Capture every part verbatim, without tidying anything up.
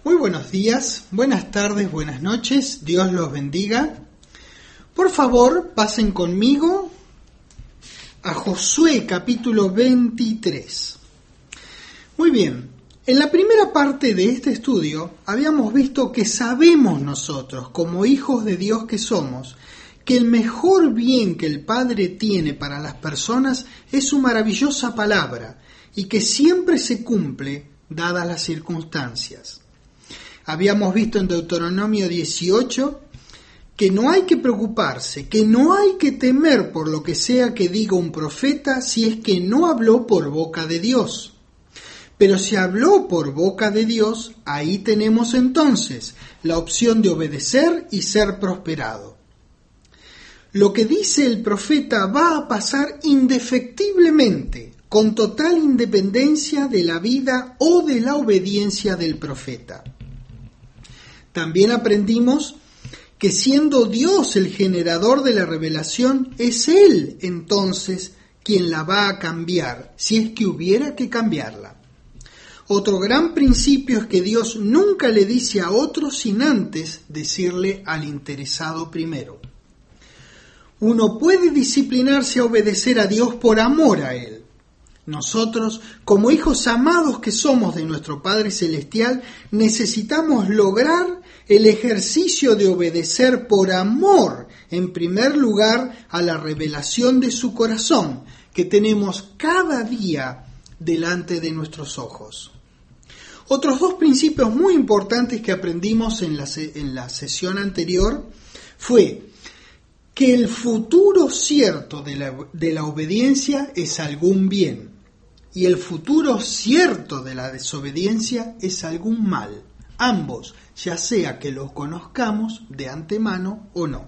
Muy buenos días, buenas tardes, buenas noches, Dios los bendiga. Por favor, pasen conmigo a Josué capítulo veintitrés. Muy bien, en la primera parte de este estudio habíamos visto que sabemos nosotros, como hijos de Dios que somos, que el mejor bien que el Padre tiene para las personas es su maravillosa palabra y que siempre se cumple dadas las circunstancias. Habíamos visto en Deuteronomio dieciocho que no hay que preocuparse, que no hay que temer por lo que sea que diga un profeta si es que no habló por boca de Dios. Pero si habló por boca de Dios, ahí tenemos entonces la opción de obedecer y ser prosperado. Lo que dice el profeta va a pasar indefectiblemente, con total independencia de la vida o de la obediencia del profeta. También aprendimos que siendo Dios el generador de la revelación, es Él entonces quien la va a cambiar, si es que hubiera que cambiarla. Otro gran principio es que Dios nunca le dice a otro sin antes decirle al interesado primero. Uno puede disciplinarse a obedecer a Dios por amor a Él. Nosotros, como hijos amados que somos de nuestro Padre Celestial, necesitamos lograr el ejercicio de obedecer por amor, en primer lugar, a la revelación de su corazón, que tenemos cada día delante de nuestros ojos. Otros dos principios muy importantes que aprendimos en la, en la sesión anterior fue que el futuro cierto de la, de la obediencia es algún bien y el futuro cierto de la desobediencia es algún mal, ambos, ya sea que los conozcamos de antemano o no.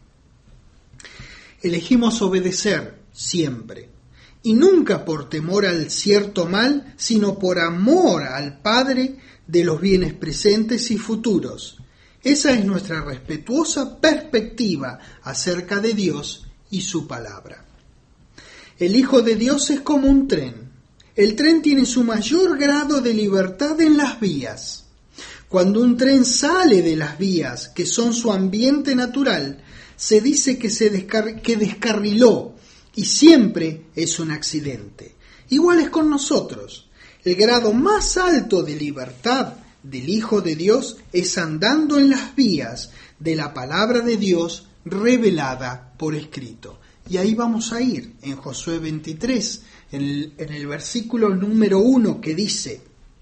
Elegimos obedecer siempre, y nunca por temor al cierto mal, sino por amor al Padre de los bienes presentes y futuros. Esa es nuestra respetuosa perspectiva acerca de Dios y su palabra. El Hijo de Dios es como un tren. El tren tiene su mayor grado de libertad en las vías. Cuando un tren sale de las vías, que son su ambiente natural, se dice que se descar- que descarriló, y siempre es un accidente. Igual es con nosotros. El grado más alto de libertad del Hijo de Dios es andando en las vías de la palabra de Dios revelada por escrito. Y ahí vamos a ir en Josué veintitrés, en el, en el versículo número uno, que dice: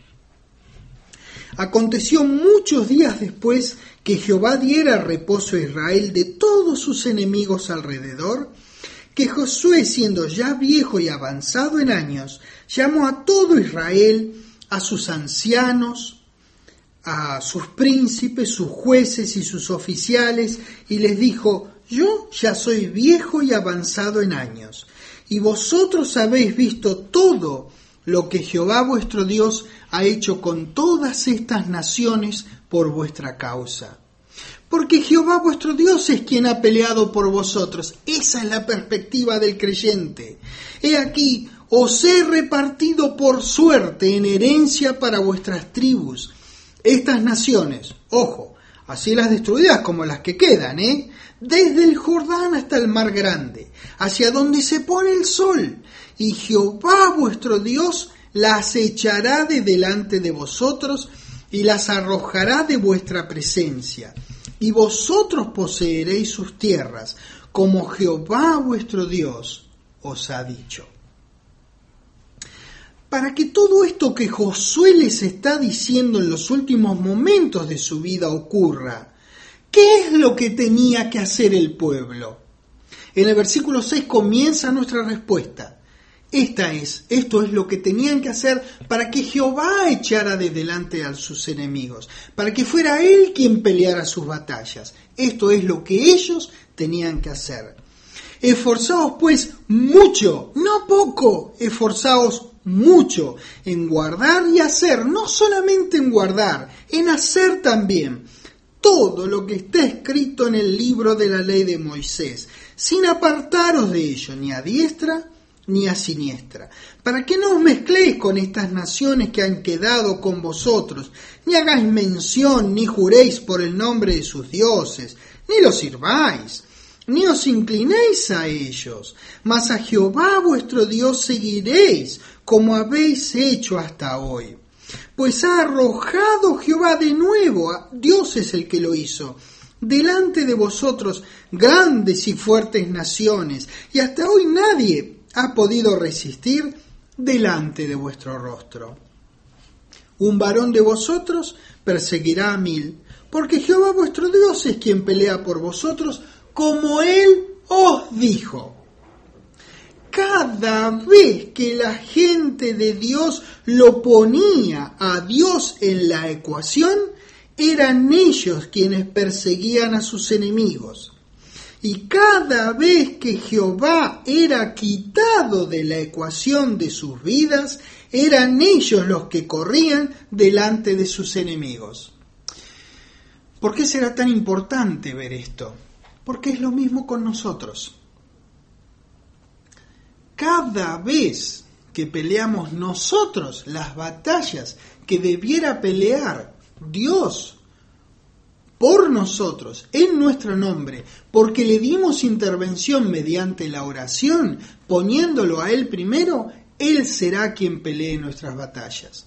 Aconteció muchos días después que Jehová diera reposo a Israel de todos sus enemigos alrededor, que Josué, siendo ya viejo y avanzado en años, llamó a todo Israel, a sus ancianos, a sus príncipes, sus jueces y sus oficiales, y les dijo: Yo ya soy viejo y avanzado en años, y vosotros habéis visto todo lo que Jehová vuestro Dios ha hecho con todas estas naciones por vuestra causa. Porque Jehová vuestro Dios es quien ha peleado por vosotros. Esa es la perspectiva del creyente. He aquí, os he repartido por suerte en herencia para vuestras tribus estas naciones, ojo, así las destruidas como las que quedan, ¿eh? Desde el Jordán hasta el mar grande, hacia donde se pone el sol, y Jehová vuestro Dios las echará de delante de vosotros y las arrojará de vuestra presencia, y vosotros poseeréis sus tierras, como Jehová vuestro Dios os ha dicho. Para que todo esto que Josué les está diciendo en los últimos momentos de su vida ocurra, ¿qué es lo que tenía que hacer el pueblo? En el versículo seis comienza nuestra respuesta. Esta es, esto es lo que tenían que hacer para que Jehová echara de delante a sus enemigos, para que fuera Él quien peleara sus batallas. Esto es lo que ellos tenían que hacer. Esforzaos pues mucho, no poco, esforzaos mucho en guardar y hacer, no solamente en guardar, en hacer también todo lo que está escrito en el libro de la ley de Moisés, sin apartaros de ello, ni a diestra ni a siniestra, para que no os mezcléis con estas naciones que han quedado con vosotros, ni hagáis mención, ni juréis por el nombre de sus dioses, ni los sirváis, ni os inclinéis a ellos, mas a Jehová vuestro Dios seguiréis, como habéis hecho hasta hoy. Pues ha arrojado Jehová de nuevo, Dios es el que lo hizo, delante de vosotros grandes y fuertes naciones, y hasta hoy nadie ha podido resistir delante de vuestro rostro. Un varón de vosotros perseguirá a mil, porque Jehová vuestro Dios es quien pelea por vosotros, como él os dijo. Cada vez que la gente de Dios lo ponía a Dios en la ecuación, eran ellos quienes perseguían a sus enemigos. Y cada vez que Jehová era quitado de la ecuación de sus vidas, eran ellos los que corrían delante de sus enemigos. ¿Por qué será tan importante ver esto? Porque es lo mismo con nosotros. Cada vez que peleamos nosotros las batallas que debiera pelear Dios por nosotros, en nuestro nombre, porque le dimos intervención mediante la oración, poniéndolo a Él primero, Él será quien pelee nuestras batallas.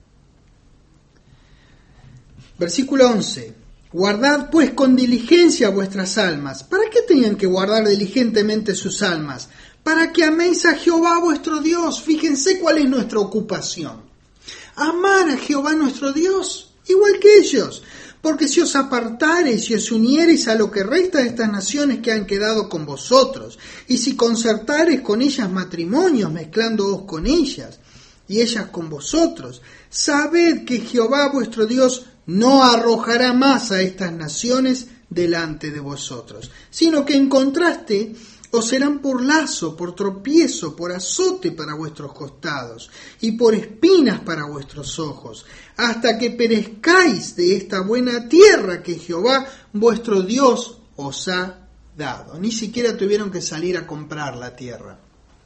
Versículo once. Guardad pues con diligencia vuestras almas. ¿Para qué tenían que guardar diligentemente sus almas? Para que améis a Jehová vuestro Dios. Fíjense cuál es nuestra ocupación. Amar a Jehová nuestro Dios, igual que ellos. Porque si os apartareis y os uniereis a lo que resta de estas naciones que han quedado con vosotros, y si concertareis con ellas matrimonios, mezclándoos con ellas, y ellas con vosotros, sabed que Jehová vuestro Dios no arrojará más a estas naciones delante de vosotros, sino que en contraste os serán por lazo, por tropiezo, por azote para vuestros costados, y por espinas para vuestros ojos, hasta que perezcáis de esta buena tierra que Jehová vuestro Dios os ha dado. Ni siquiera tuvieron que salir a comprar la tierra.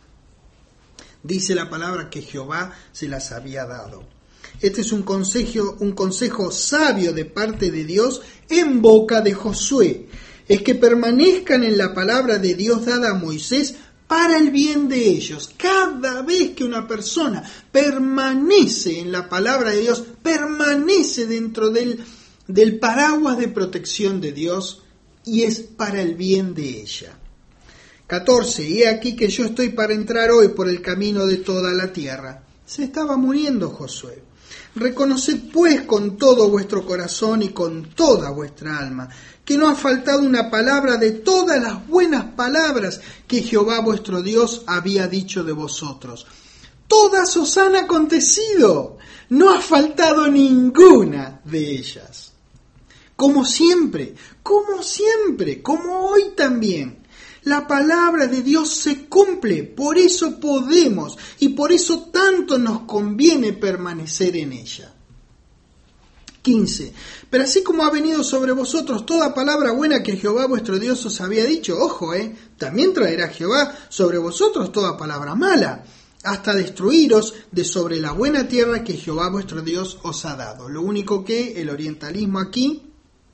Dice la palabra que Jehová se las había dado. Este es un consejo, un consejo sabio de parte de Dios en boca de Josué. Es que permanezcan en la palabra de Dios dada a Moisés para el bien de ellos. Cada vez que una persona permanece en la palabra de Dios, permanece dentro del, del paraguas de protección de Dios y es para el bien de ella. catorce. Y he aquí que yo estoy para entrar hoy por el camino de toda la tierra. Se estaba muriendo Josué. Reconoced pues con todo vuestro corazón y con toda vuestra alma que no ha faltado una palabra de todas las buenas palabras que Jehová vuestro Dios había dicho de vosotros. Todas os han acontecido, no ha faltado ninguna de ellas. Como siempre, como siempre, como hoy también. La palabra de Dios se cumple, por eso podemos y por eso tanto nos conviene permanecer en ella. quince. Pero así como ha venido sobre vosotros toda palabra buena que Jehová vuestro Dios os había dicho, ojo, eh, también traerá Jehová sobre vosotros toda palabra mala, hasta destruiros de sobre la buena tierra que Jehová vuestro Dios os ha dado. Lo único que el orientalismo aquí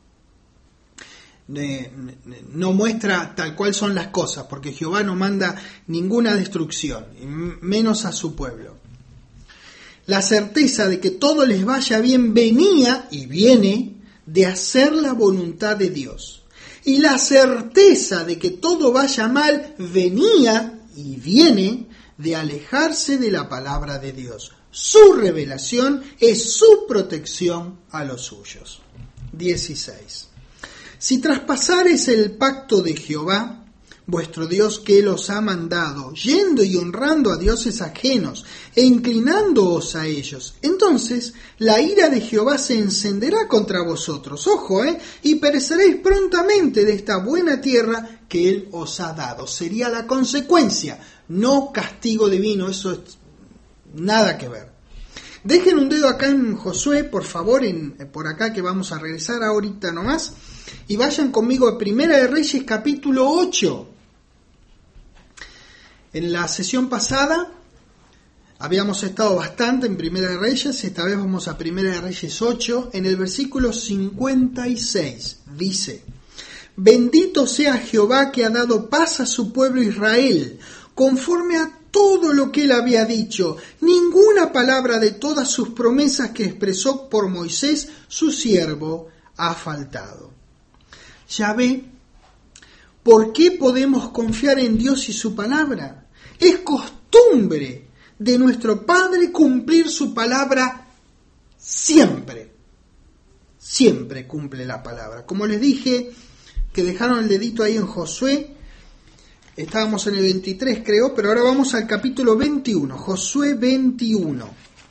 no muestra tal cual son las cosas, porque Jehová no manda ninguna destrucción, menos a su pueblo. La certeza de que todo les vaya bien venía y viene de hacer la voluntad de Dios. Y la certeza de que todo vaya mal venía y viene de alejarse de la palabra de Dios. Su revelación es su protección a los suyos. dieciséis. Si traspasares el pacto de Jehová, vuestro Dios que Él os ha mandado, yendo y honrando a dioses ajenos e inclinándoos a ellos, entonces la ira de Jehová se encenderá contra vosotros, ojo, eh, y pereceréis prontamente de esta buena tierra que Él os ha dado. Sería la consecuencia, no castigo divino, eso es nada que ver. Dejen un dedo acá en Josué, por favor, en, por acá que vamos a regresar ahorita nomás, y vayan conmigo a Primera de Reyes capítulo ocho. En la sesión pasada habíamos estado bastante en Primera de Reyes, esta vez vamos a Primera de Reyes ocho, en el versículo cincuenta y seis, dice: Bendito sea Jehová que ha dado paz a su pueblo Israel, conforme a todo lo que él había dicho. Ninguna palabra de todas sus promesas que expresó por Moisés, su siervo, ha faltado. Ya ve, ¿por qué podemos confiar en Dios y su palabra? Es costumbre de nuestro Padre cumplir su palabra siempre. Siempre cumple la palabra. Como les dije, que dejaron el dedito ahí en Josué, estábamos en el veintitrés creo, pero ahora vamos al capítulo veintiuno, Josué veintiuno.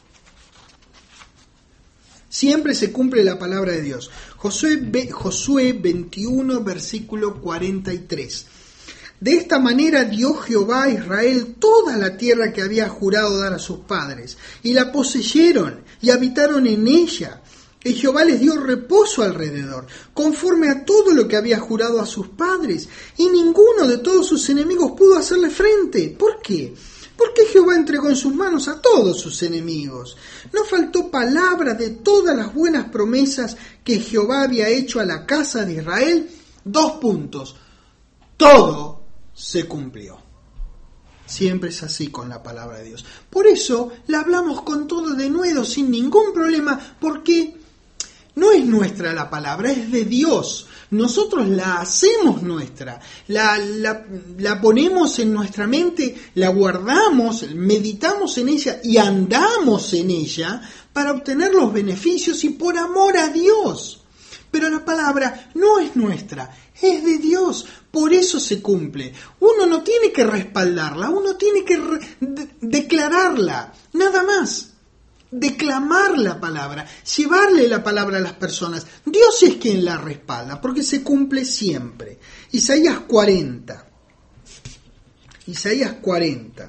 Siempre se cumple la palabra de Dios. Josué, Josué veintiuno, versículo cuarenta y tres. De esta manera dio Jehová a Israel toda la tierra que había jurado dar a sus padres, y la poseyeron y habitaron en ella. Y Jehová les dio reposo alrededor, conforme a todo lo que había jurado a sus padres, y ninguno de todos sus enemigos pudo hacerle frente. ¿Por qué? Porque Jehová entregó en sus manos a todos sus enemigos. No faltó palabra de todas las buenas promesas que Jehová había hecho a la casa de Israel. Dos puntos. Todo se cumplió. Siempre es así con la palabra de Dios. Por eso la hablamos con todo denuedo, sin ningún problema, porque no es nuestra la palabra, es de Dios. Nosotros la hacemos nuestra, la, la, la ponemos en nuestra mente, la guardamos, meditamos en ella y andamos en ella para obtener los beneficios y por amor a Dios. Pero la palabra no es nuestra, es de Dios, por eso se cumple. Uno no tiene que respaldarla, uno tiene que re- de- declararla, nada más. Declamar la palabra, llevarle la palabra a las personas. Dios es quien la respalda, porque se cumple siempre. Isaías cuarenta. Isaías cuarenta.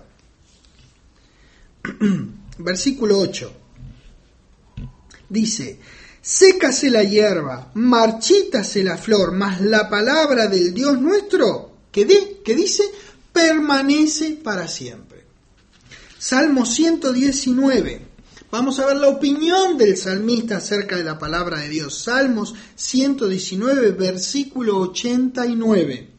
Versículo ocho. Dice: sécase la hierba, marchítase la flor, mas la palabra del Dios nuestro, que, de, que dice, permanece para siempre. Salmo ciento diecinueve. Vamos a ver la opinión del salmista acerca de la palabra de Dios. Salmos ciento diecinueve, versículo ochenta y nueve.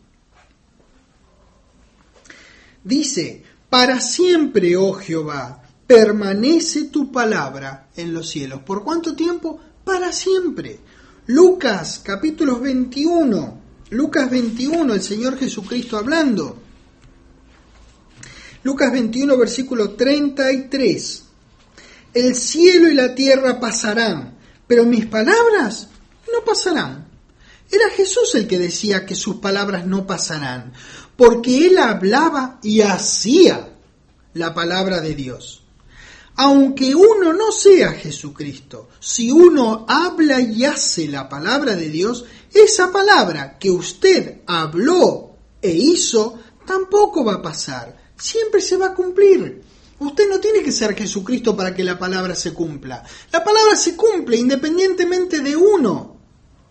Dice: para siempre, oh Jehová, permanece tu palabra en los cielos. ¿Por cuánto tiempo? Para siempre. Lucas, capítulo veintiuno. Lucas veintiuno, el Señor Jesucristo hablando. Lucas veintiuno, versículo treinta y tres. El cielo y la tierra pasarán, pero mis palabras no pasarán. Era Jesús el que decía que sus palabras no pasarán, porque él hablaba y hacía la palabra de Dios. Aunque uno no sea Jesucristo, si uno habla y hace la palabra de Dios, esa palabra que usted habló e hizo tampoco va a pasar, siempre se va a cumplir. Usted no tiene que ser Jesucristo para que la palabra se cumpla. La palabra se cumple independientemente de uno.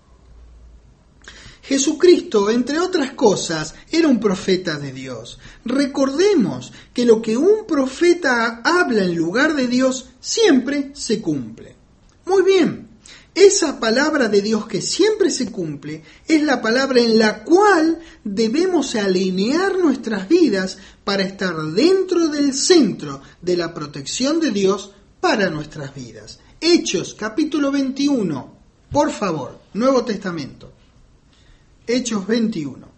Jesucristo, entre otras cosas, era un profeta de Dios. Recordemos que lo que un profeta habla en lugar de Dios siempre se cumple. Muy bien, esa palabra de Dios que siempre se cumple es la palabra en la cual debemos alinear nuestras vidas para estar dentro del centro de la protección de Dios para nuestras vidas. Hechos, capítulo veintiuno, por favor, Nuevo Testamento. Hechos veintiuno.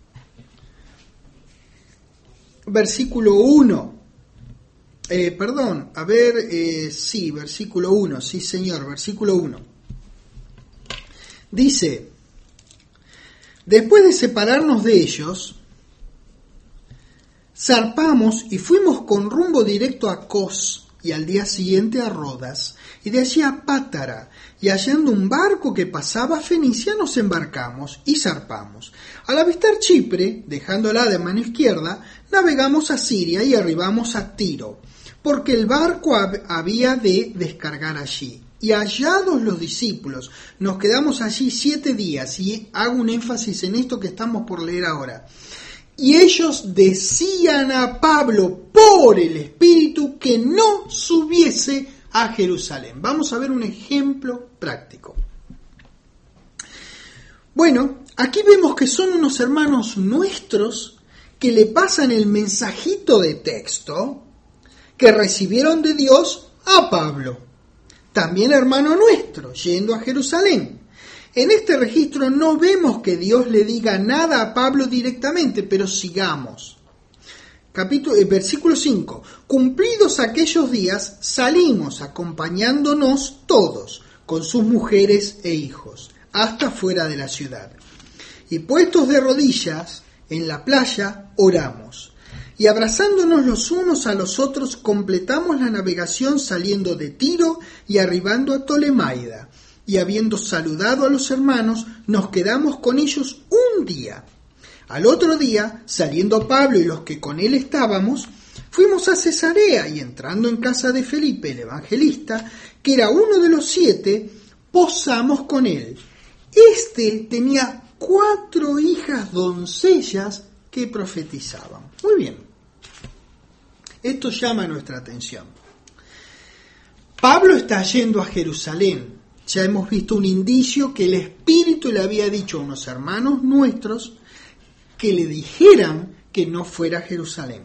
Versículo uno. Eh, perdón, a ver, eh, sí, versículo uno, sí señor, versículo uno. Dice: después de separarnos de ellos, zarpamos y fuimos con rumbo directo a Cos, y al día siguiente a Rodas, y de allí a Pátara, y hallando un barco que pasaba a Fenicia, nos embarcamos y zarpamos. Al avistar Chipre, dejándola de mano izquierda, navegamos a Siria y arribamos a Tiro, porque el barco hab- había de descargar allí. Y hallados los discípulos, nos quedamos allí siete días, y hago un énfasis en esto que estamos por leer ahora. Y ellos decían a Pablo por el Espíritu que no subiese a Jerusalén. Vamos a ver un ejemplo práctico. Bueno, aquí vemos que son unos hermanos nuestros que le pasan el mensajito de texto que recibieron de Dios a Pablo. También hermano nuestro, yendo a Jerusalén. En este registro no vemos que Dios le diga nada a Pablo directamente, pero sigamos. Capítulo, eh, versículo cinco. Cumplidos aquellos días, salimos acompañándonos todos, con sus mujeres e hijos, hasta fuera de la ciudad. Y puestos de rodillas en la playa, oramos. Y abrazándonos los unos a los otros, completamos la navegación saliendo de Tiro y arribando a Tolemaida. Y habiendo saludado a los hermanos, nos quedamos con ellos un día. Al otro día, saliendo Pablo y los que con él estábamos, fuimos a Cesarea y entrando en casa de Felipe, el evangelista, que era uno de los siete, posamos con él. Este tenía cuatro hijas doncellas que profetizaban. Muy bien. Esto llama nuestra atención. Pablo está yendo a Jerusalén. Ya hemos visto un indicio que el Espíritu le había dicho a unos hermanos nuestros que le dijeran que no fuera a Jerusalén.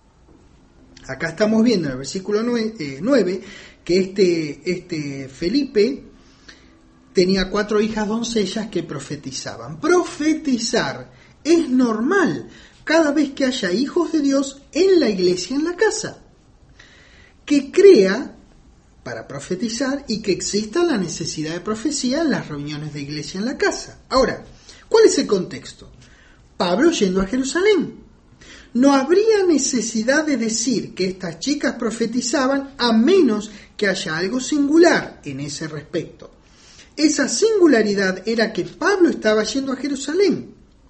Acá estamos viendo en el versículo nueve que este, este Felipe tenía cuatro hijas doncellas que profetizaban. Profetizar es normal cada vez que haya hijos de Dios en la iglesia, en la casa, que crea para profetizar y que exista la necesidad de profecía en las reuniones de iglesia en la casa. Ahora, ¿cuál es el contexto? Pablo yendo a Jerusalén. No habría necesidad de decir que estas chicas profetizaban a menos que haya algo singular en ese respecto. Esa singularidad era que Pablo estaba yendo a Jerusalén.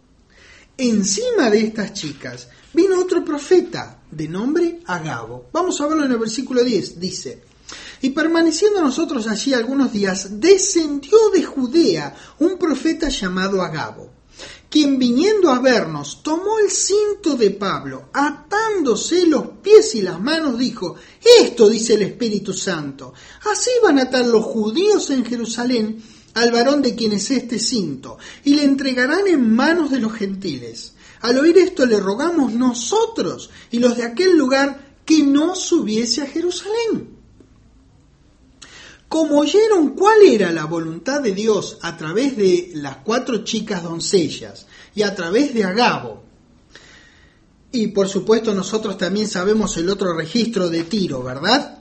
Encima de estas chicas vino otro profeta de nombre Agabo. Vamos a verlo en el versículo diez. Dice: y permaneciendo nosotros allí algunos días, descendió de Judea un profeta llamado Agabo, quien viniendo a vernos tomó el cinto de Pablo, atándose los pies y las manos, dijo: esto dice el Espíritu Santo, así van a atar los judíos en Jerusalén al varón de quien es este cinto, y le entregarán en manos de los gentiles. Al oír esto le rogamos nosotros y los de aquel lugar que no subiese a Jerusalén. Como oyeron cuál era la voluntad de Dios a través de las cuatro chicas doncellas y a través de Agabo, y por supuesto nosotros también sabemos el otro registro de Tiro, ¿verdad?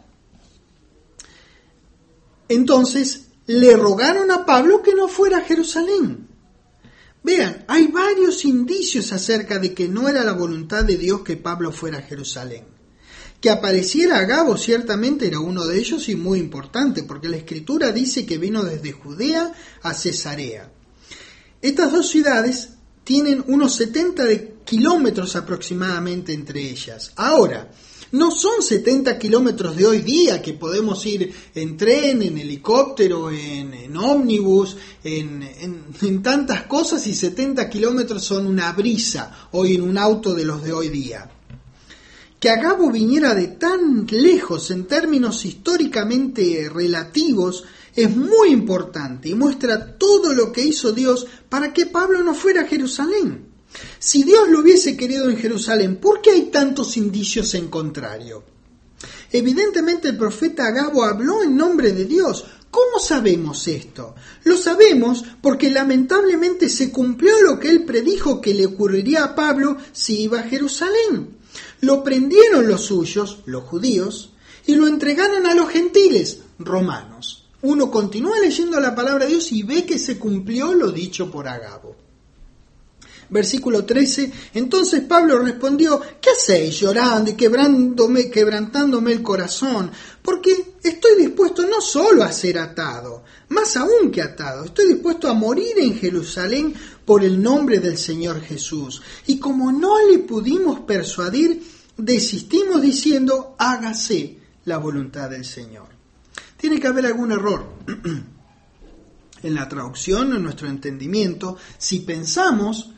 Entonces le rogaron a Pablo que no fuera a Jerusalén. Vean, hay varios indicios acerca de que no era la voluntad de Dios que Pablo fuera a Jerusalén. Que apareciera Agabo ciertamente era uno de ellos y muy importante, porque la Escritura dice que vino desde Judea a Cesarea. Estas dos ciudades tienen unos setenta de kilómetros aproximadamente entre ellas. Ahora, no son setenta kilómetros de hoy día que podemos ir en tren, en helicóptero, en, en ómnibus, en, en, en tantas cosas, y setenta kilómetros son una brisa hoy en un auto de los de hoy día. Que Agabo viniera de tan lejos en términos históricamente relativos es muy importante y muestra todo lo que hizo Dios para que Pablo no fuera a Jerusalén. Si Dios lo hubiese querido en Jerusalén, ¿por qué hay tantos indicios en contrario? Evidentemente el profeta Agabo habló en nombre de Dios. ¿Cómo sabemos esto? Lo sabemos porque lamentablemente se cumplió lo que él predijo que le ocurriría a Pablo si iba a Jerusalén. Lo prendieron los suyos, los judíos, y lo entregaron a los gentiles, romanos. Uno continúa leyendo la palabra de Dios y ve que se cumplió lo dicho por Agabo. Versículo trece, entonces Pablo respondió: ¿qué hacéis llorando y quebrándome, quebrantándome el corazón? Porque estoy dispuesto no solo a ser atado, más aún que atado, estoy dispuesto a morir en Jerusalén por el nombre del Señor Jesús. Y como no le pudimos persuadir, desistimos diciendo: hágase la voluntad del Señor. Tiene que haber algún error en la traducción, en nuestro entendimiento, si pensamos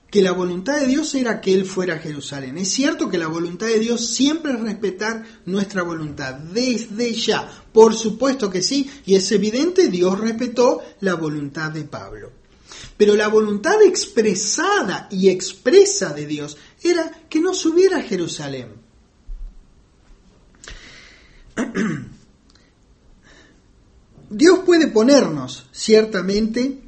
que la voluntad de Dios era que Él fuera a Jerusalén. Es cierto que la voluntad de Dios siempre es respetar nuestra voluntad, desde ya, por supuesto que sí, y es evidente, Dios respetó la voluntad de Pablo. Pero la voluntad expresada y expresa de Dios era que no subiera a Jerusalén. Dios puede ponernos, ciertamente,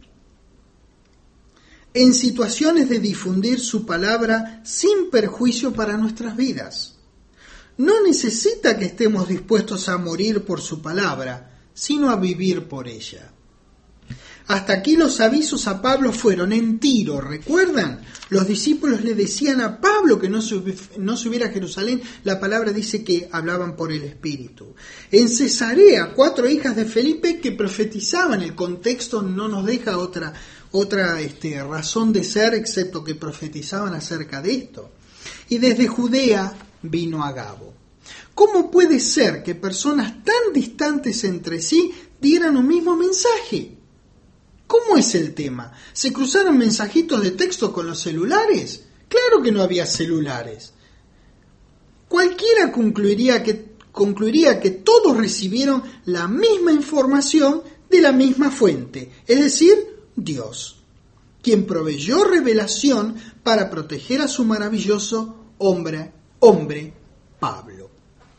en situaciones de difundir su palabra sin perjuicio para nuestras vidas. No necesita que estemos dispuestos a morir por su palabra, sino a vivir por ella. Hasta aquí los avisos a Pablo fueron en Tiro, ¿recuerdan? Los discípulos le decían a Pablo que no, sub, no subiera a Jerusalén. La palabra dice que hablaban por el Espíritu. En Cesarea, cuatro hijas de Felipe que profetizaban. El contexto no nos deja otra, otra este, razón de ser, excepto que profetizaban acerca de esto. Y desde Judea vino Agabo. ¿Cómo puede ser que personas tan distantes entre sí dieran un mismo mensaje? ¿Cómo es el tema? ¿Se cruzaron mensajitos de texto con los celulares? Claro que no había celulares. Cualquiera concluiría que, concluiría que todos recibieron la misma información de la misma fuente, es decir, Dios, quien proveyó revelación para proteger a su maravilloso hombre, hombre Pablo.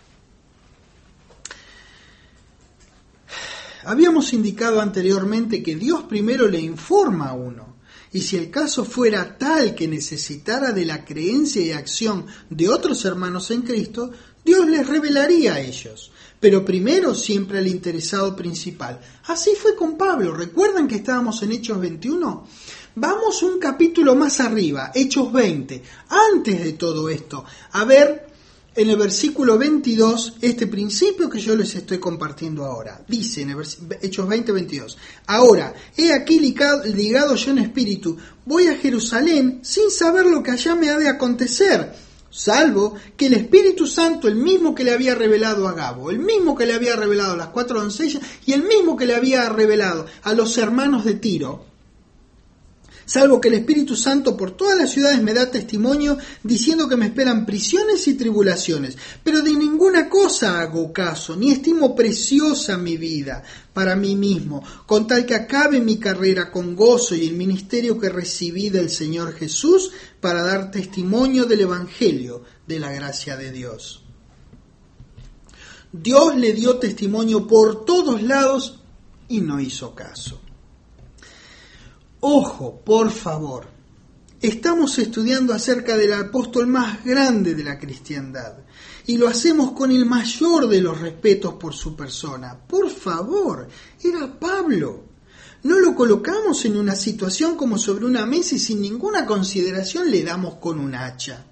Habíamos indicado anteriormente que Dios primero le informa a uno, y si el caso fuera tal que necesitara de la creencia y acción de otros hermanos en Cristo, Dios les revelaría a ellos, pero primero siempre al interesado principal. Así fue con Pablo. ¿Recuerdan que estábamos en Hechos veintiuno? Vamos un capítulo más arriba, Hechos veinte, antes de todo esto, a ver en el versículo veintidós, este principio que yo les estoy compartiendo ahora. Dice en el vers- Hechos veinte, veintidós. Ahora, he aquí ligado, ligado yo en espíritu, voy a Jerusalén sin saber lo que allá me ha de acontecer, salvo que el Espíritu Santo, el mismo que le había revelado a Agabo, el mismo que le había revelado a las cuatro doncellas y el mismo que le había revelado a los hermanos de Tiro, salvo que el Espíritu Santo por todas las ciudades me da testimonio diciendo que me esperan prisiones y tribulaciones. Pero de ninguna cosa hago caso, ni estimo preciosa mi vida para mí mismo, con tal que acabe mi carrera con gozo y el ministerio que recibí del Señor Jesús para dar testimonio del Evangelio de la gracia de Dios. Dios le dio testimonio por todos lados y no hizo caso. Ojo, por favor, estamos estudiando acerca del apóstol más grande de la cristiandad y lo hacemos con el mayor de los respetos por su persona. Por favor, era Pablo. No lo colocamos en una situación como sobre una mesa y sin ninguna consideración le damos con un hacha.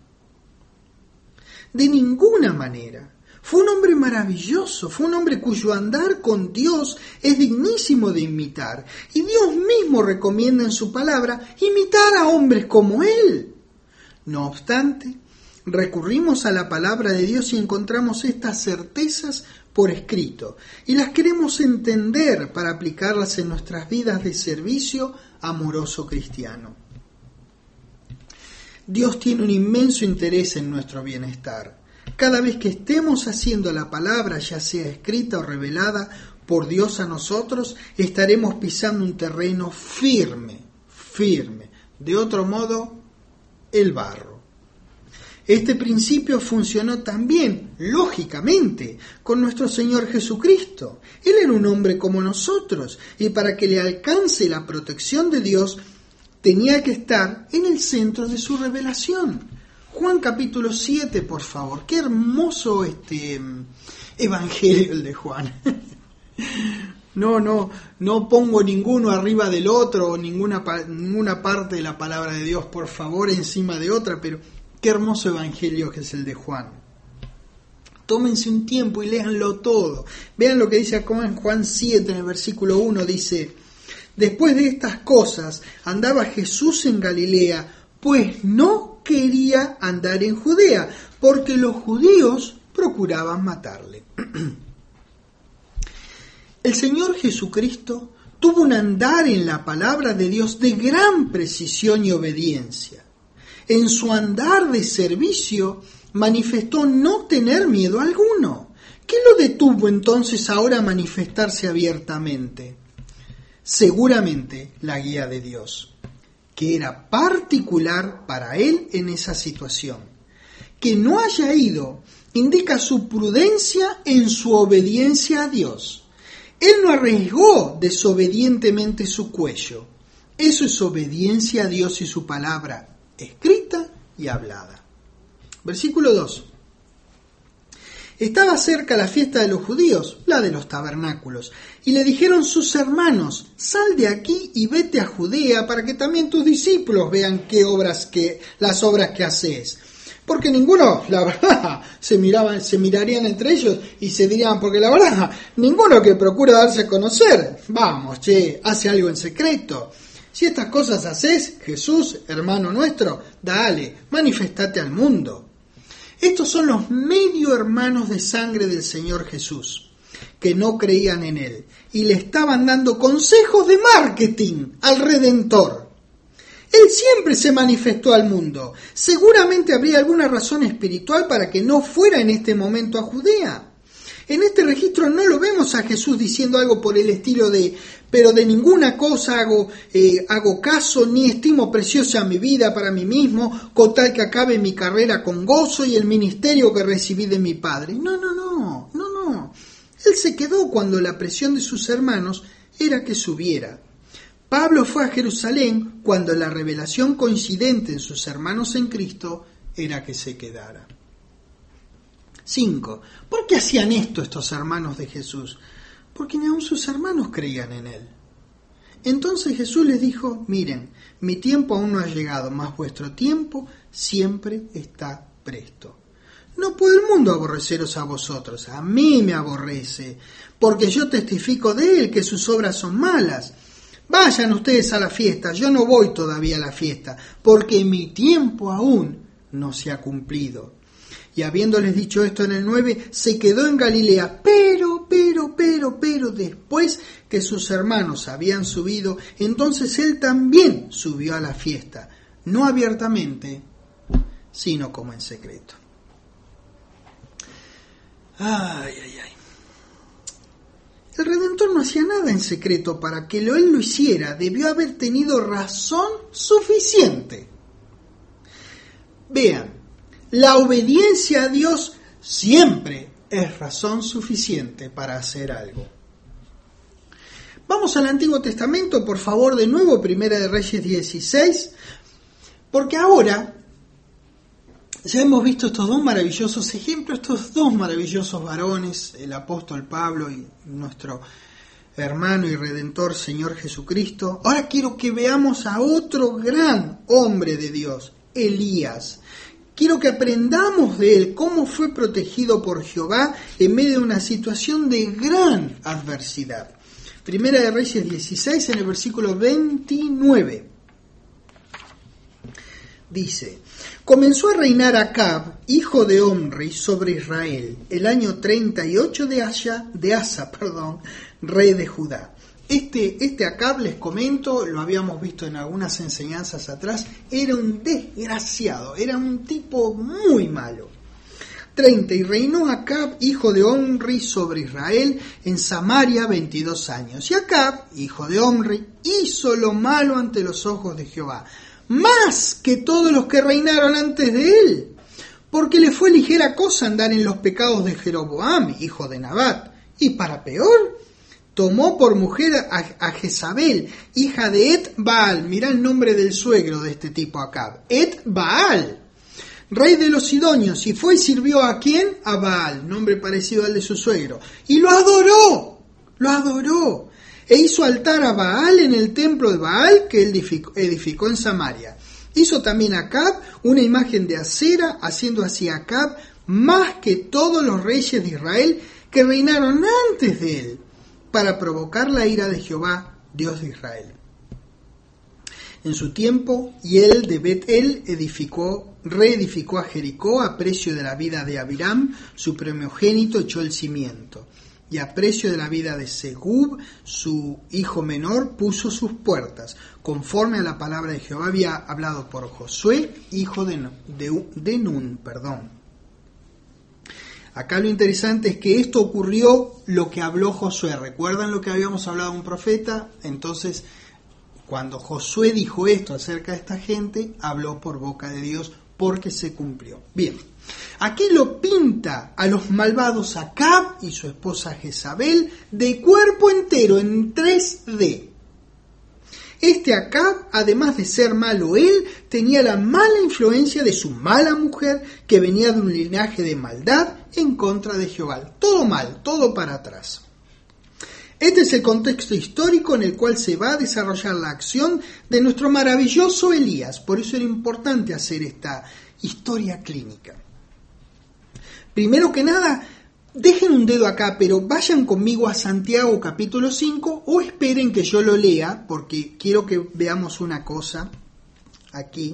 De ninguna manera. Fue un hombre maravilloso, fue un hombre cuyo andar con Dios es dignísimo de imitar. Y Dios mismo recomienda en su palabra imitar a hombres como él. No obstante, recurrimos a la palabra de Dios y encontramos estas certezas por escrito. Y las queremos entender para aplicarlas en nuestras vidas de servicio amoroso cristiano. Dios tiene un inmenso interés en nuestro bienestar. Cada vez que estemos haciendo la palabra, ya sea escrita o revelada por Dios a nosotros, estaremos pisando un terreno firme, firme. De otro modo, el barro. Este principio funcionó también, lógicamente, con nuestro Señor Jesucristo. Él era un hombre como nosotros, y para que le alcance la protección de Dios, tenía que estar en el centro de su revelación. Juan capítulo siete, por favor. Qué hermoso este evangelio el de Juan. No, no, no pongo ninguno arriba del otro, ninguna, ninguna parte de la palabra de Dios, por favor, encima de otra, pero qué hermoso evangelio que es el de Juan. Tómense un tiempo y léanlo todo. Vean lo que dice acá en Juan siete, en el versículo uno, dice: después de estas cosas andaba Jesús en Galilea, pues no quería andar en Judea, porque los judíos procuraban matarle. El Señor Jesucristo tuvo un andar en la palabra de Dios de gran precisión y obediencia. En su andar de servicio manifestó no tener miedo alguno. ¿Qué lo detuvo entonces ahora a manifestarse abiertamente? Seguramente la guía de Dios, que era particular para él en esa situación. Que no haya ido indica su prudencia en su obediencia a Dios. Él no arriesgó desobedientemente su cuello. Eso es obediencia a Dios y su palabra, escrita y hablada. Versículo dos. Estaba cerca la fiesta de los judíos, la de los tabernáculos, y le dijeron sus hermanos: sal de aquí y vete a Judea para que también tus discípulos vean qué obras que, las obras que haces. Porque ninguno, la verdad, se miraban, se mirarían entre ellos y se dirían, porque la verdad, ninguno que procura darse a conocer, vamos, che, hace algo en secreto. Si estas cosas haces, Jesús, hermano nuestro, dale, manifestate al mundo. Estos son los medio hermanos de sangre del Señor Jesús, que no creían en Él y le estaban dando consejos de marketing al Redentor. Él siempre se manifestó al mundo. Seguramente habría alguna razón espiritual para que no fuera en este momento a Judea. En este registro no lo vemos a Jesús diciendo algo por el estilo de: pero de ninguna cosa hago, eh, hago caso, ni estimo preciosa mi vida para mí mismo, con tal que acabe mi carrera con gozo y el ministerio que recibí de mi Padre. No, no, no, no, no. Él se quedó cuando la presión de sus hermanos era que subiera. Pablo fue a Jerusalén cuando la revelación coincidente en sus hermanos en Cristo era que se quedara. cinco. ¿Por qué hacían esto estos hermanos de Jesús? Porque ni aun sus hermanos creían en Él. Entonces Jesús les dijo: miren, mi tiempo aún no ha llegado, mas vuestro tiempo siempre está presto. No puede el mundo aborreceros a vosotros, a mí me aborrece, porque yo testifico de Él que sus obras son malas. Vayan ustedes a la fiesta, yo no voy todavía a la fiesta, porque mi tiempo aún no se ha cumplido. Y habiéndoles dicho esto en el nueve, se quedó en Galilea, pero, pero, pero, pero, después que sus hermanos habían subido, entonces él también subió a la fiesta, no abiertamente, sino como en secreto. Ay, ay, ay. El Redentor no hacía nada en secreto. Para que él lo hiciera, debió haber tenido razón suficiente. Vean, la obediencia a Dios siempre es razón suficiente para hacer algo. Vamos al Antiguo Testamento, por favor, de nuevo, Primera de Reyes dieciséis, porque ahora ya hemos visto estos dos maravillosos ejemplos, estos dos maravillosos varones, el apóstol Pablo y nuestro hermano y redentor Señor Jesucristo. Ahora quiero que veamos a otro gran hombre de Dios, Elías. Quiero que aprendamos de él cómo fue protegido por Jehová en medio de una situación de gran adversidad. Primera de Reyes dieciséis, en el versículo veintinueve. Dice: comenzó a reinar Acab, hijo de Omri, sobre Israel, el año treinta y ocho de Asa, de Asa, perdón, rey de Judá. Este, este Acab, les comento, lo habíamos visto en algunas enseñanzas atrás, era un desgraciado, era un tipo muy malo. treinta. Y reinó Acab, hijo de Omri, sobre Israel, en Samaria veintidós años. Y Acab, hijo de Omri, hizo lo malo ante los ojos de Jehová, más que todos los que reinaron antes de él, porque le fue ligera cosa andar en los pecados de Jeroboam, hijo de Nabat, y para peor, tomó por mujer a, a Jezabel, hija de Et Baal. Mirá el nombre del suegro de este tipo Acab, Et Baal, rey de los sidonios, y fue y sirvió ¿a quién? A Baal, nombre parecido al de su suegro, y lo adoró, lo adoró. E hizo altar a Baal en el templo de Baal que él edificó, edificó en Samaria. Hizo también Acab una imagen de acera, haciendo así Acab más que todos los reyes de Israel que reinaron antes de él, para provocar la ira de Jehová, Dios de Israel. En su tiempo, y él de Bet-El edificó, reedificó a Jericó a precio de la vida de Abiram, su primogénito echó el cimiento. y a precio de la vida de Segub, su hijo menor, puso sus puertas, conforme a la palabra de Jehová había hablado por Josué, hijo de, de, de Nun. Perdón. Acá lo interesante es que esto ocurrió lo que habló Josué. ¿Recuerdan lo que habíamos hablado de un profeta? Entonces, cuando Josué dijo esto acerca de esta gente, habló por boca de Dios porque se cumplió. Bien, aquí lo pinta a los malvados Acab y su esposa Jezabel de cuerpo entero en tres D. Este Acab, además de ser malo él, tenía la mala influencia de su mala mujer, que venía de un linaje de maldad en contra de Jehová. Todo mal, todo para atrás. Este es el contexto histórico en el cual se va a desarrollar la acción de nuestro maravilloso Elías. Por eso era importante hacer esta historia clínica. Primero que nada, dejen un dedo acá, pero vayan conmigo a Santiago capítulo cinco o esperen que yo lo lea, porque quiero que veamos una cosa aquí,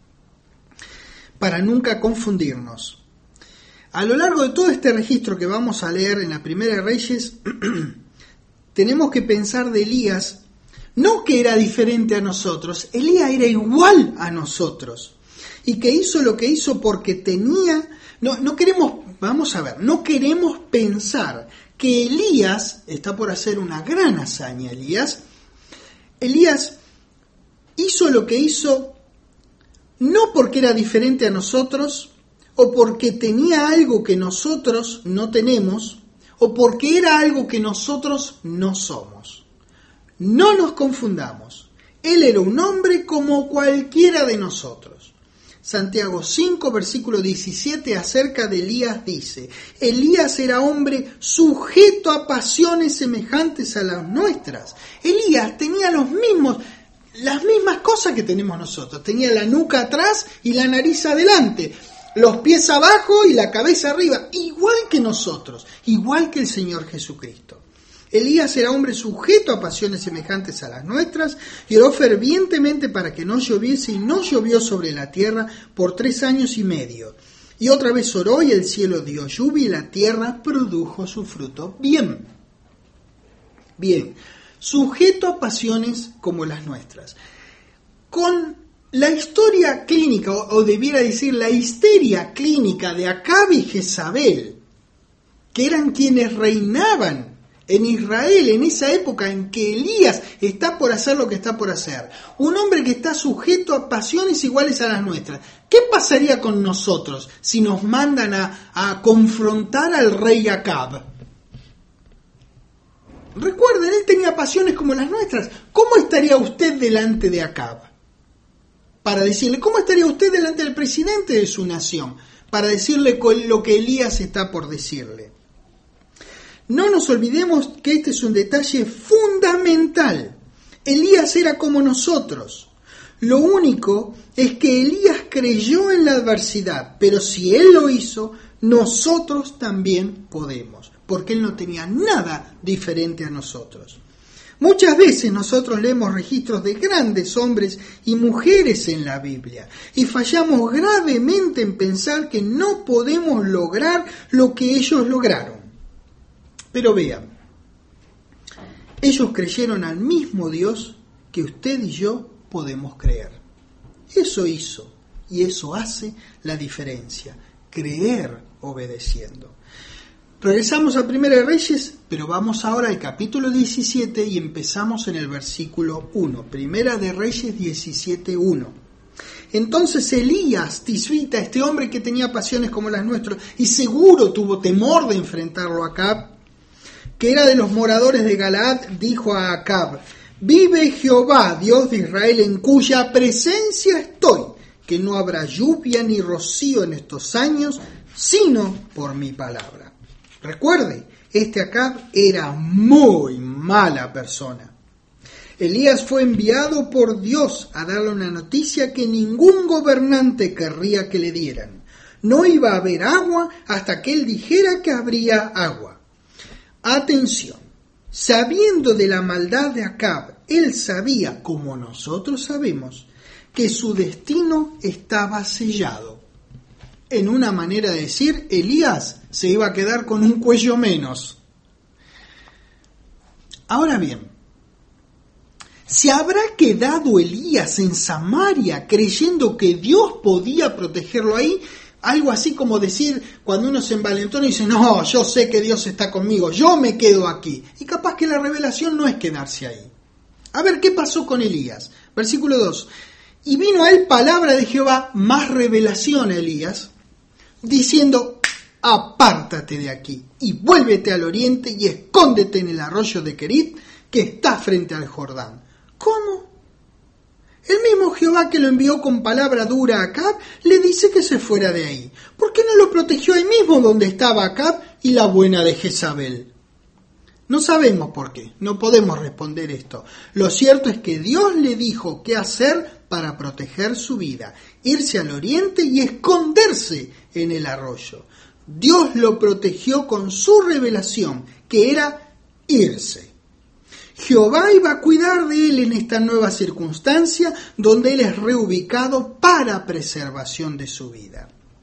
para nunca confundirnos. A lo largo de todo este registro que vamos a leer en la Primera de Reyes, tenemos que pensar de Elías, no que era diferente a nosotros, Elías era igual a nosotros, y que hizo lo que hizo porque tenía, no, no queremos, vamos a ver, no queremos pensar que Elías, está por hacer una gran hazaña Elías, Elías hizo lo que hizo no porque era diferente a nosotros, o porque tenía algo que nosotros no tenemos, o porque era algo que nosotros no somos. No nos confundamos. Él era un hombre como cualquiera de nosotros. Santiago cinco, versículo diecisiete, acerca de Elías dice: Elías era hombre sujeto a pasiones semejantes a las nuestras. Elías tenía los mismos, las mismas cosas que tenemos nosotros. Tenía la nuca atrás y la nariz adelante, los pies abajo y la cabeza arriba, igual que nosotros, igual que el Señor Jesucristo. Elías era hombre sujeto a pasiones semejantes a las nuestras, y oró fervientemente para que no lloviese, y no llovió sobre la tierra por tres años y medio. Y otra vez oró, y el cielo dio lluvia, y la tierra produjo su fruto. Bien, bien, sujeto a pasiones como las nuestras. Con la historia clínica, o debiera decir la histeria clínica de Acab y Jezabel, que eran quienes reinaban en Israel en esa época en que Elías está por hacer lo que está por hacer, un hombre que está sujeto a pasiones iguales a las nuestras. ¿Qué pasaría con nosotros si nos mandan a, a confrontar al rey Acab? Recuerden, él tenía pasiones como las nuestras. ¿Cómo estaría usted delante de Acab? Para decirle, ¿cómo estaría usted delante del presidente de su nación? Para decirle lo que Elías está por decirle. No nos olvidemos que este es un detalle fundamental. Elías era como nosotros. Lo único es que Elías creyó en la adversidad, pero si él lo hizo, nosotros también podemos, porque él no tenía nada diferente a nosotros. Muchas veces nosotros leemos registros de grandes hombres y mujeres en la Biblia y fallamos gravemente en pensar que no podemos lograr lo que ellos lograron. Pero vean, ellos creyeron al mismo Dios que usted y yo podemos creer. Eso hizo y eso hace la diferencia, creer obedeciendo. Regresamos a Primera de Reyes, pero vamos ahora al capítulo diecisiete y empezamos en el versículo uno. Primera de Reyes diecisiete, uno. Entonces Elías Tisbita, este hombre que tenía pasiones como las nuestras, y seguro tuvo temor de enfrentarlo a Acab, que era de los moradores de Galaad, dijo a Acab: vive Jehová, Dios de Israel, en cuya presencia estoy, que no habrá lluvia ni rocío en estos años, sino por mi palabra. Recuerde, este Acab era muy mala persona. Elías fue enviado por Dios a darle una noticia que ningún gobernante querría que le dieran. No iba a haber agua hasta que él dijera que habría agua. Atención, sabiendo de la maldad de Acab, él sabía, como nosotros sabemos, que su destino estaba sellado. En una manera de decir, Elías se iba a quedar con un cuello menos. Ahora bien, ¿se habrá quedado Elías en Samaria creyendo que Dios podía protegerlo ahí? Algo así como decir, cuando uno se envalentona y dice, no, yo sé que Dios está conmigo, yo me quedo aquí. Y capaz que la revelación no es quedarse ahí. A ver, ¿qué pasó con Elías? Versículo dos. Y vino a él palabra de Jehová, más revelación a Elías, diciendo, apártate de aquí y vuélvete al oriente y escóndete en el arroyo de Querit, que está frente al Jordán. ¿Cómo? El mismo Jehová que lo envió con palabra dura a Acab le dice que se fuera de ahí. ¿Por qué no lo protegió ahí mismo donde estaba Acab y la buena de Jezabel? No sabemos por qué, no podemos responder esto. Lo cierto es que Dios le dijo qué hacer para proteger su vida, irse al oriente y esconderse en el arroyo. Dios lo protegió con su revelación, que era irse. Jehová iba a cuidar de él en esta nueva circunstancia, donde él es reubicado para preservación de su vida.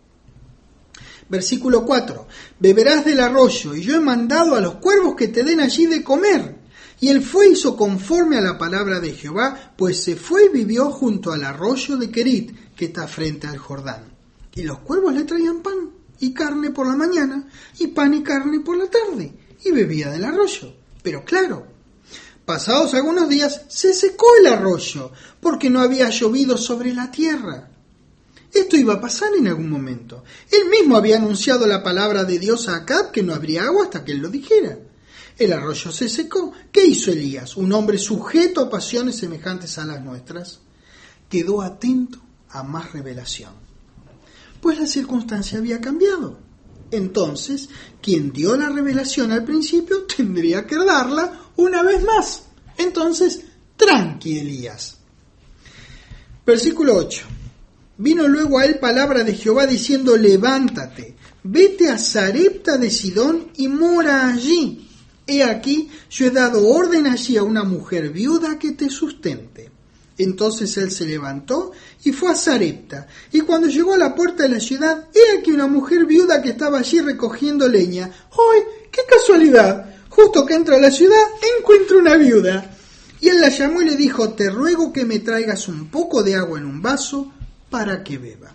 Versículo cuatro. Beberás del arroyo, y yo he mandado a los cuervos que te den allí de comer. Y él fue y hizo conforme a la palabra de Jehová, pues se fue y vivió junto al arroyo de Querit, que está frente al Jordán. Y los cuervos le traían pan y carne por la mañana, y pan y carne por la tarde, y bebía del arroyo. Pero claro, pasados algunos días se secó el arroyo, porque no había llovido sobre la tierra. Esto iba a pasar en algún momento. Él mismo había anunciado la palabra de Dios a Acab que no habría agua hasta que él lo dijera. El arroyo se secó. ¿Qué hizo Elías? Un hombre sujeto a pasiones semejantes a las nuestras. Quedó atento a más revelación. Pues la circunstancia había cambiado. Entonces, quien dio la revelación al principio tendría que darla una vez más. Entonces, tranqui, Elías. Versículo ocho. Vino luego a él palabra de Jehová diciendo, levántate, vete a Sarepta de Sidón y mora allí. He aquí, yo he dado orden allí a una mujer viuda que te sustente. Entonces él se levantó y fue a Sarepta. Y cuando llegó a la puerta de la ciudad, he aquí una mujer viuda que estaba allí recogiendo leña. ¡Ay, qué casualidad! Justo que entro a la ciudad, encuentro una viuda. Y él la llamó y le dijo, te ruego que me traigas un poco de agua en un vaso para que beba.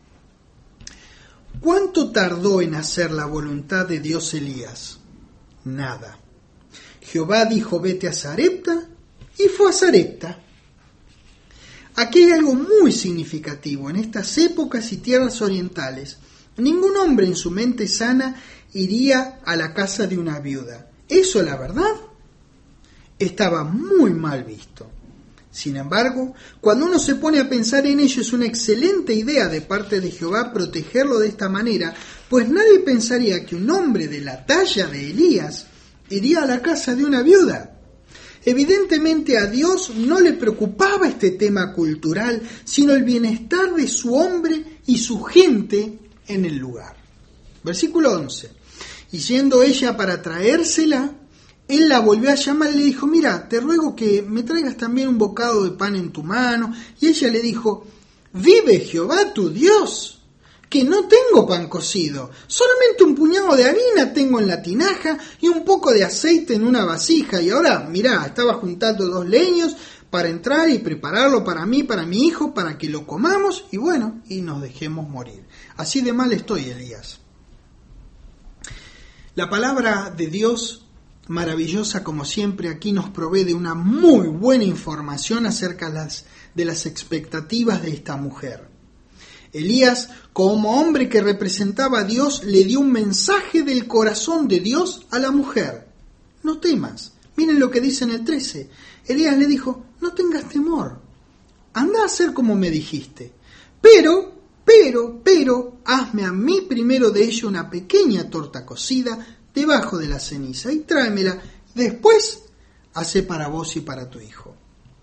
¿Cuánto tardó en hacer la voluntad de Dios Elías? Nada. Jehová dijo, vete a Sarepta, y fue a Sarepta. Aquí hay algo muy significativo. En estas épocas y tierras orientales, ningún hombre en su mente sana iría a la casa de una viuda. Eso, la verdad, estaba muy mal visto. Sin embargo, cuando uno se pone a pensar en ello, es una excelente idea de parte de Jehová protegerlo de esta manera, pues nadie pensaría que un hombre de la talla de Elías iría a la casa de una viuda. Evidentemente a Dios no le preocupaba este tema cultural, sino el bienestar de su hombre y su gente en el lugar. Versículo once. Y yendo ella para traérsela, él la volvió a llamar y le dijo, mira, te ruego que me traigas también un bocado de pan en tu mano. Y ella le dijo, vive Jehová tu Dios, que no tengo pan cocido, solamente un puñado de harina tengo en la tinaja y un poco de aceite en una vasija. Y ahora, mira, estaba juntando dos leños para entrar y prepararlo para mí, para mi hijo, para que lo comamos y bueno, y nos dejemos morir. Así de mal estoy, Elías. La palabra de Dios, maravillosa como siempre, aquí nos provee de una muy buena información acerca de las, de las expectativas de esta mujer. Elías, como hombre que representaba a Dios, le dio un mensaje del corazón de Dios a la mujer. No temas. Miren lo que dice en el trece. Elías le dijo, no tengas temor. Anda a hacer como me dijiste. Pero, pero, pero, hazme a mí primero de ello una pequeña torta cocida debajo de la ceniza y tráemela. Después, hace para vos y para tu hijo.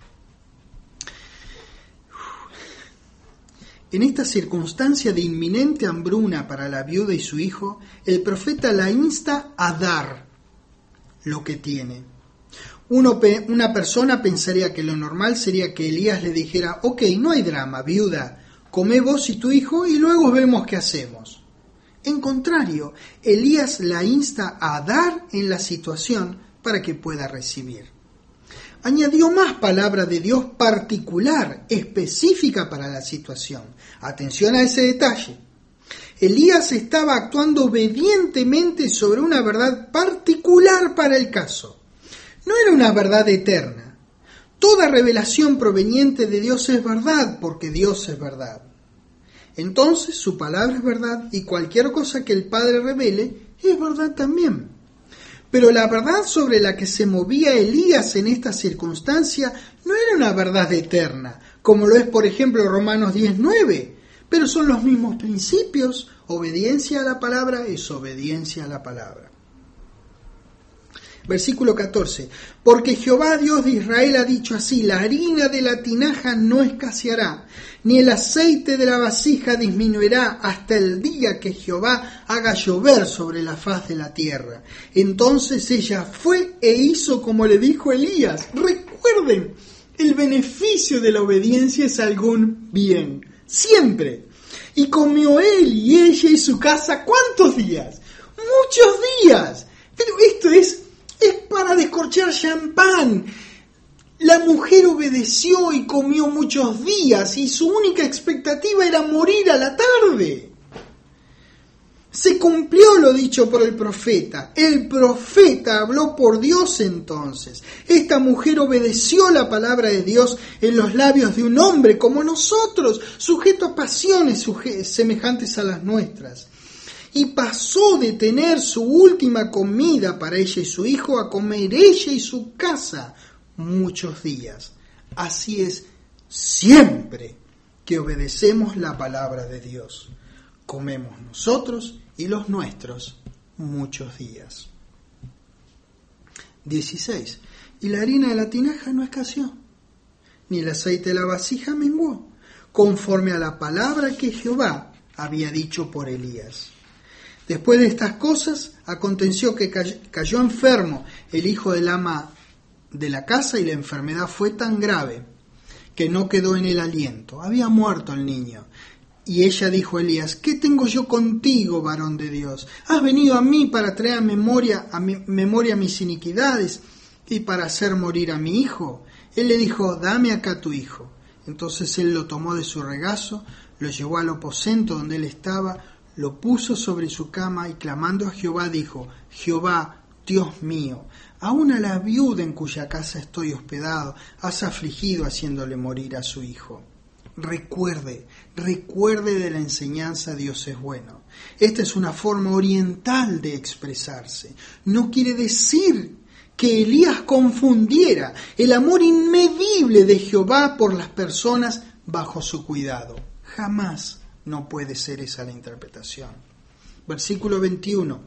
En esta circunstancia de inminente hambruna para la viuda y su hijo, el profeta la insta a dar lo que tiene. Uno, una persona pensaría que lo normal sería que Elías le dijera, ok, no hay drama, viuda, come vos y tu hijo y luego vemos qué hacemos. En contrario, Elías la insta a dar en la situación para que pueda recibir. Añadió más palabra de Dios particular, específica para la situación. Atención a ese detalle. Elías estaba actuando obedientemente sobre una verdad particular para el caso. No era una verdad eterna. Toda revelación proveniente de Dios es verdad, porque Dios es verdad. Entonces su palabra es verdad y cualquier cosa que el Padre revele es verdad también. Pero la verdad sobre la que se movía Elías en esta circunstancia no era una verdad eterna, como lo es por ejemplo Romanos diez nueve, pero son los mismos principios. Obediencia a la palabra es obediencia a la palabra. Versículo catorce. Porque Jehová Dios de Israel ha dicho así: la harina de la tinaja no escaseará, ni el aceite de la vasija disminuirá hasta el día que Jehová haga llover sobre la faz de la tierra. Entonces ella fue e hizo como le dijo Elías. Recuerden, el beneficio de la obediencia es algún bien, siempre. Y comió él y ella y su casa, ¿cuántos días? Muchos días. Pero esto es Es para descorchar champán. La mujer obedeció y comió muchos días y su única expectativa era morir a la tarde. Se cumplió lo dicho por el profeta. El profeta habló por Dios entonces. Esta mujer obedeció la palabra de Dios en los labios de un hombre como nosotros, sujeto a pasiones semejantes a las nuestras. Y pasó de tener su última comida para ella y su hijo a comer ella y su casa muchos días. Así es siempre que obedecemos la palabra de Dios. Comemos nosotros y los nuestros muchos días. dieciséis. Y la harina de la tinaja no escaseó, ni el aceite de la vasija menguó, conforme a la palabra que Jehová había dicho por Elías. Después de estas cosas, aconteció que cayó enfermo el hijo del ama de la casa y la enfermedad fue tan grave que no quedó en el aliento. Había muerto el niño. Y ella dijo a Elías: ¿qué tengo yo contigo, varón de Dios? ¿Has venido a mí para traer a memoria, a mi, memoria mis iniquidades y para hacer morir a mi hijo? Él le dijo: dame acá tu hijo. Entonces él lo tomó de su regazo, lo llevó al aposento donde él estaba, lo puso sobre su cama y clamando a Jehová dijo: Jehová, Dios mío, aún a la viuda en cuya casa estoy hospedado, has afligido haciéndole morir a su hijo. Recuerde, recuerde de la enseñanza Dios es bueno. Esta es una forma oriental de expresarse. No quiere decir que Elías confundiera el amor inmedible de Jehová por las personas bajo su cuidado. Jamás. No puede ser esa la interpretación. Versículo veintiuno.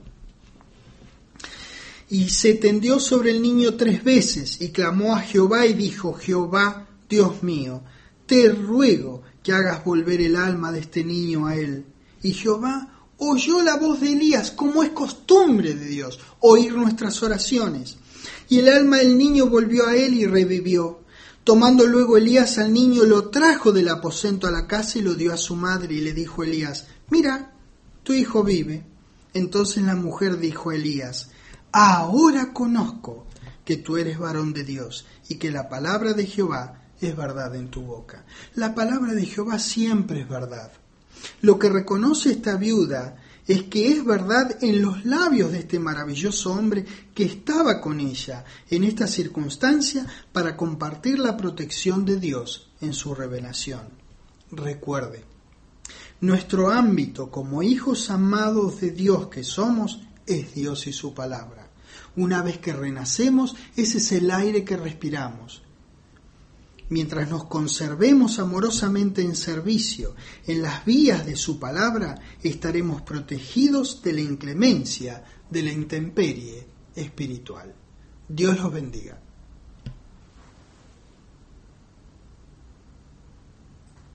Y se tendió sobre el niño tres veces y clamó a Jehová y dijo: Jehová, Dios mío, te ruego que hagas volver el alma de este niño a él. Y Jehová oyó la voz de Elías, como es costumbre de Dios, oír nuestras oraciones. Y el alma del niño volvió a él y revivió. Tomando luego Elías al niño, lo trajo del aposento a la casa y lo dio a su madre, y le dijo Elías: mira, tu hijo vive. Entonces la mujer dijo a Elías: ahora conozco que tú eres varón de Dios, y que la palabra de Jehová es verdad en tu boca. La palabra de Jehová siempre es verdad. Lo que reconoce esta viuda es que es verdad en los labios de este maravilloso hombre que estaba con ella en esta circunstancia para compartir la protección de Dios en su revelación. Recuerde, nuestro ámbito como hijos amados de Dios que somos es Dios y su palabra. Una vez que renacemos, ese es el aire que respiramos. Mientras nos conservemos amorosamente en servicio en las vías de su palabra, estaremos protegidos de la inclemencia, de la intemperie espiritual. Dios los bendiga.